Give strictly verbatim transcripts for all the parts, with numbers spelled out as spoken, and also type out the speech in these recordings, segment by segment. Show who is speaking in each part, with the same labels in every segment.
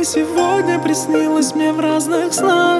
Speaker 1: сегодня приснилась мне в разных снах.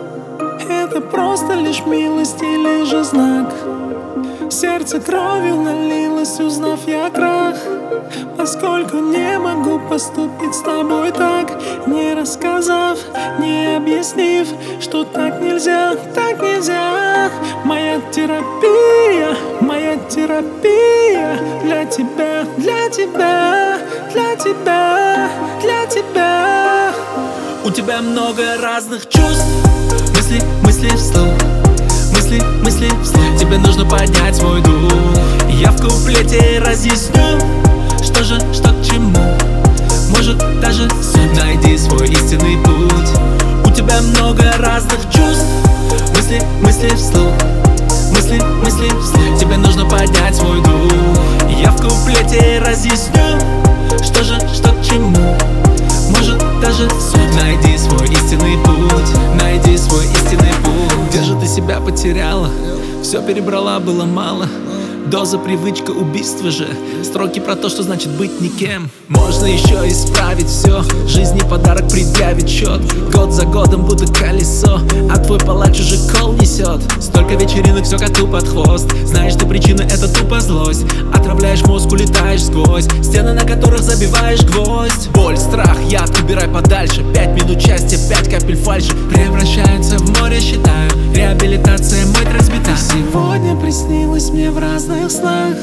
Speaker 1: Это просто лишь милость или же знак? Сердце кровью налилось, узнав я крах. Поскольку не могу поступить с тобой так, не рассказав, не объяснив, что так нельзя, так нельзя. Моя терапия, моя терапия для тебя, для тебя, для тебя, для тебя. У тебя много разных чувств, мысли, мысли вслух, мысли, мысли вслух. Тебе нужно поднять свой дух. Я в куплете разъясню, что же, что к чему. Может даже суть. Найди свой истинный путь. У тебя много разных чувств, мысли, мысли вслух, мысли, мысли вслух. Тебе нужно поднять свой дух. Я в куплете разъясню, что же, что к чему. Может даже суть. Найди свой истинный путь, найди свой истинный путь. Где же ты себя потеряла? Все перебрала, было мало. Доза, привычка, убийство же. Строки про то, что значит быть никем. Можно еще исправить все. Жизни подарок предъявить счет. Год за годом будто колесо, а твой палач уже кол несет. Столько вечеринок, все коту под хвост. Знаешь ты причины, это тупо злость. Отравляешь мозг, улетаешь сквозь стены, на которых забиваешь гвоздь. Боль, страх, яд, убирай подальше. Пять минут счастья, пять капель фальши превращаются в море, считаю. Реабилитация, мой трек сбита. Сегодня приснилось мне в разных снах.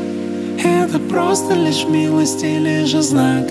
Speaker 1: Это просто лишь милость или же знак?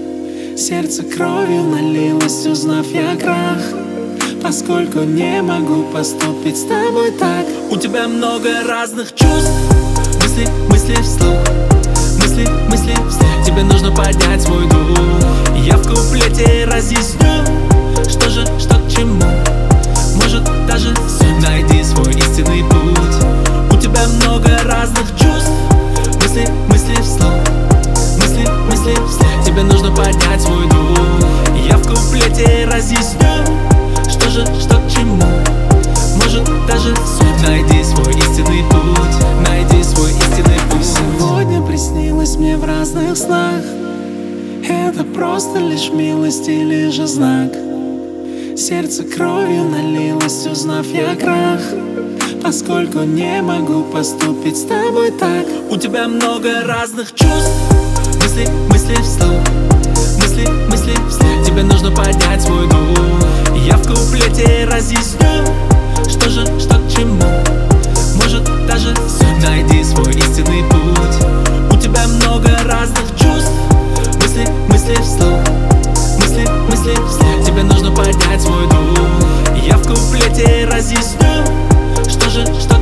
Speaker 1: Сердце кровью налилось, узнав я крах. Поскольку не могу поступить с тобой так. У тебя много разных чувств, мысли, мысли вслух, мысли, мысли вслух. Тебе нужно поднять свой дух. Я в куплете разъясню, что же, что к чему. Может даже суть. Найди свой истинный путь. У тебя много разных чувств, мысли, мысли вслух, мысли, мысли вслух. Тебе нужно поднять свой дух. Я в куплете разъясню, что же, что к чему. Может даже суть. Найди свой истинный путь, найди свой истинный путь. Сегодня приснилось мне в разных снах. Это просто лишь милость или же знак? Сердце кровью налилось, узнав я крах. Поскольку не могу поступить с тобой так. У тебя много разных чувств, мысли, мысли вслух, мысли, мысли вслух. Тебе нужно поднять свой дух. Я в куплете разъясню, что же, что к чему. Может даже суть. Найди свой истинный путь. У тебя много разных чувств, мысли, мысли вслух, мысли, мысли вслух. Тебе нужно поднять свой дух. Я в куплете разъясню, что же, что